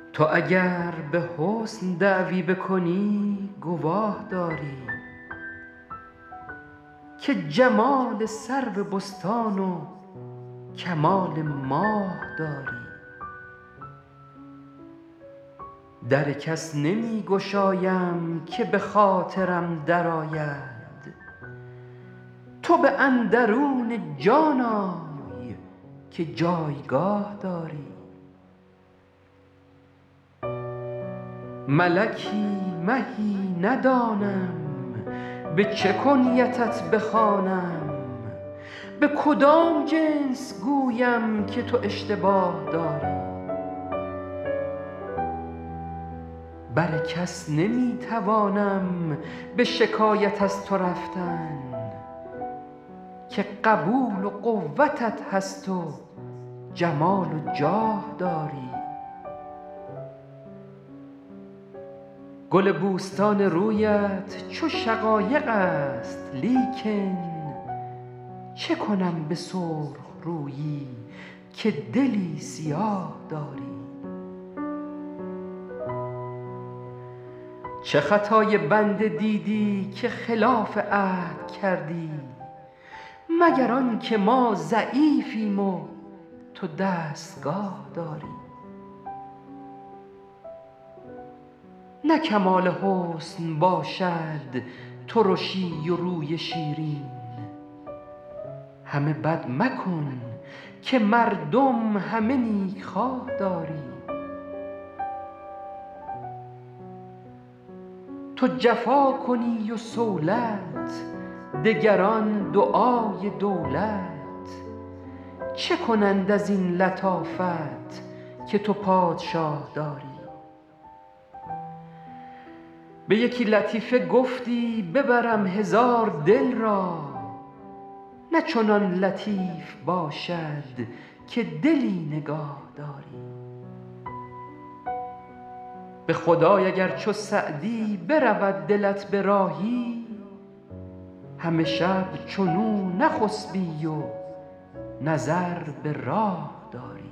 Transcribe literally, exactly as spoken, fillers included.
تو اگر به حسن دعوی بکنی گواه داری که جمال سرو بستان و کمال ماه داری. در کس نمی گشایم که به خاطرم درآید، تو به اندرون جان آی که جایگاه داری. ملکی مهی ندانم به چه کنیتت بخوانم، به کدام جنس گویم که تو اشتباه داری. بر کس نمی توانم به شکایت از تو رفتن، که قبول و قوتت هست و جمال و جاه داری. گل بوستان رویت چو شقایق است، لیکن چه کنم به سرخ رویی که دلی سیاه داری. چه خطای بنده دیدی که خلاف عهد کردی، مگر آن که ما ضعیفیم و تو دستگاه داری. نه کمال حسن باشد ترشی و روی شیرین، همه بد مکن که مردم همه نیکخواه داری. تو جفا کنی و صولت، دگران دعای دولت، چه کنند از این لطافت که تو پادشاه داری. به یکی لطیفه گفتی ببرم هزار دل را، نه چنان لطیف باشد که دلی نگاه داری. به خدای اگر چو سعدی برود دلت به راهی، همه شب چنو نخسبی و نظر به راه داری.